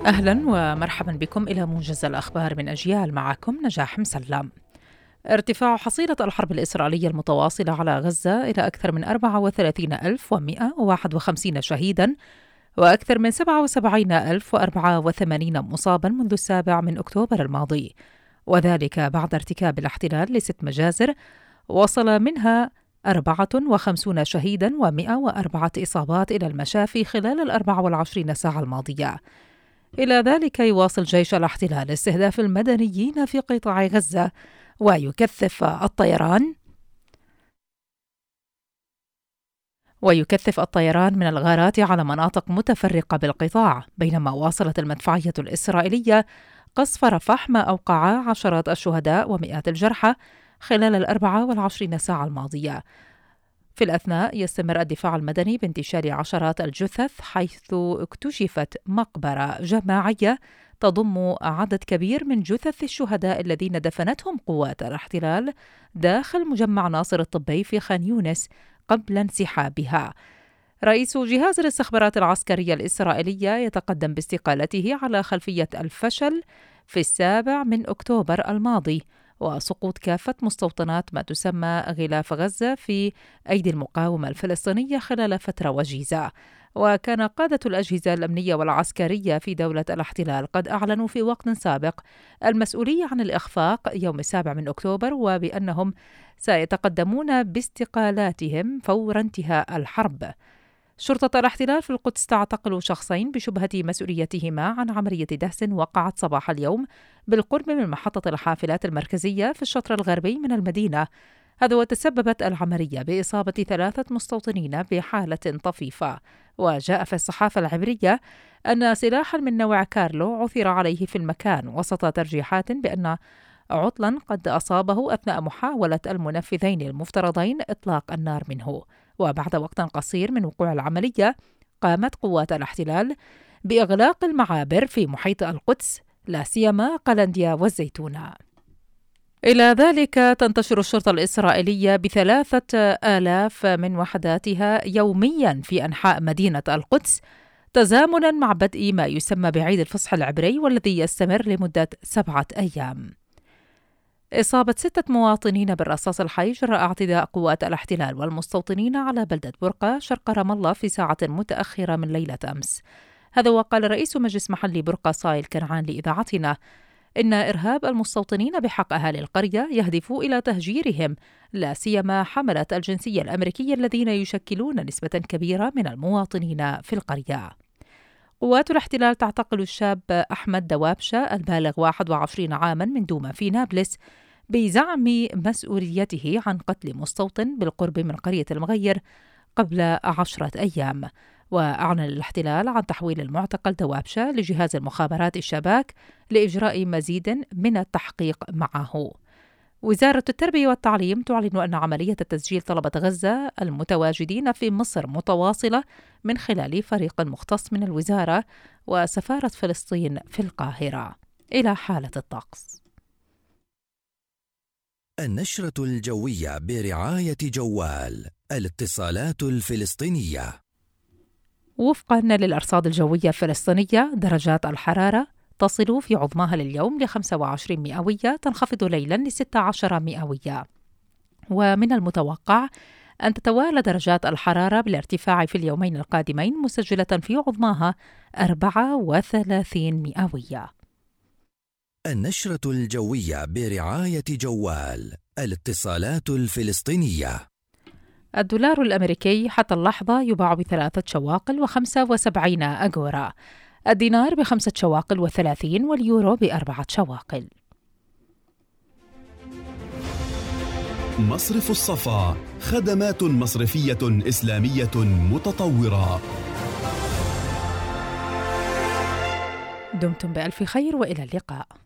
أهلا ومرحبا بكم إلى موجز الأخبار من أجيال. معكم نجاح مسلم. ارتفاع حصيلة الحرب الإسرائيلية المتواصلة على غزة إلى أكثر من 34,151 شهيدا وأكثر من 77,084 مصابا منذ 7 أكتوبر الماضي، وذلك بعد ارتكاب الاحتلال ل6 مجازر وصل منها 54 شهيدا و104 إصابات إلى المشافي خلال 24 ساعة الماضية. إلى ذلك يواصل جيش الاحتلال استهداف المدنيين في قطاع غزة ويكثف الطيران من الغارات على مناطق متفرقة بالقطاع، بينما واصلت المدفعية الإسرائيلية قصف رفح ما أوقع عشرات الشهداء ومئات الجرحى خلال 24 ساعة الماضية. في الأثناء يستمر الدفاع المدني بانتشار عشرات الجثث، حيث اكتشفت مقبرة جماعية تضم عدد كبير من جثث الشهداء الذين دفنتهم قوات الاحتلال داخل مجمع ناصر الطبي في خان يونس قبل انسحابها. رئيس جهاز الاستخبارات العسكرية الإسرائيلية يتقدم باستقالته على خلفية الفشل في 7 أكتوبر الماضي وسقوط كافة مستوطنات ما تسمى غلاف غزة في أيدي المقاومة الفلسطينية خلال فترة وجيزة. وكان قادة الأجهزة الأمنية والعسكرية في دولة الاحتلال قد أعلنوا في وقت سابق المسؤولية عن الإخفاق يوم 7 أكتوبر، وبأنهم سيتقدمون باستقالاتهم فور انتهاء الحرب. شرطة الاحتلال في القدس تعتقل شخصين بشبهة مسؤوليتهما عن عملية دهس وقعت صباح اليوم بالقرب من محطة الحافلات المركزية في الشطر الغربي من المدينة. هذا وتسببت العملية بإصابة 3 مستوطنين بحالة طفيفة. وجاء في الصحافة العبرية أن سلاحا من نوع كارلو عثر عليه في المكان وسط ترجيحات بأن عطلا قد أصابه أثناء محاولة المنفذين المفترضين إطلاق النار منه. وبعد وقت قصير من وقوع العملية قامت قوات الاحتلال بإغلاق المعابر في محيط القدس، لا سيما قلنديا والزيتونة. إلى ذلك تنتشر الشرطة الإسرائيلية ب3,000 من وحداتها يوميا في أنحاء مدينة القدس، تزامنا مع بدء ما يسمى بعيد الفصح العبري والذي يستمر لمدة 7 أيام. إصابة 6 مواطنين بالرصاص الحي جراء اعتداء قوات الاحتلال والمستوطنين على بلدة برقة شرق رام الله في ساعة متأخرة من ليلة أمس. هذا وقال رئيس مجلس محلي برقة صايل كنعان لإذاعتنا إن إرهاب المستوطنين بحق أهالي القرية يهدف إلى تهجيرهم، لا سيما حملة الجنسية الأمريكية الذين يشكلون نسبة كبيرة من المواطنين في القرية. قوات الاحتلال تعتقل الشاب أحمد دوابشة البالغ 21 عاما من دوما في نابلس بزعم مسؤوليته عن قتل مستوطن بالقرب من قرية المغير قبل 10 أيام. وأعلن الاحتلال عن تحويل المعتقل دوابشة لجهاز المخابرات الشباك لإجراء مزيد من التحقيق معه. وزارة التربية والتعليم تعلن أن عملية تسجيل طلبة غزة المتواجدين في مصر متواصلة من خلال فريق مختص من الوزارة وسفارة فلسطين في القاهرة. إلى حالة الطقس. النشرة الجوية برعاية جوال الاتصالات الفلسطينية. وفقا للأرصاد الجوية الفلسطينية، درجات الحرارة تصل في عظماها لليوم ل 25 مئوية، تنخفض ليلا ل 16 مئوية. ومن المتوقع أن تتوالى درجات الحرارة بالارتفاع في اليومين القادمين، مسجلة في عظماها 34 مئوية. النشرة الجوية برعاية جوال الاتصالات الفلسطينية. الدولار الأمريكي حتى اللحظة يباع ب3 شواقل و75 أغورا، الدينار ب5 شواقل و30، واليورو ب4 شواقل. مصرف الصفا، خدمات مصرفية إسلامية متطورة. دمتم بألف خير وإلى اللقاء.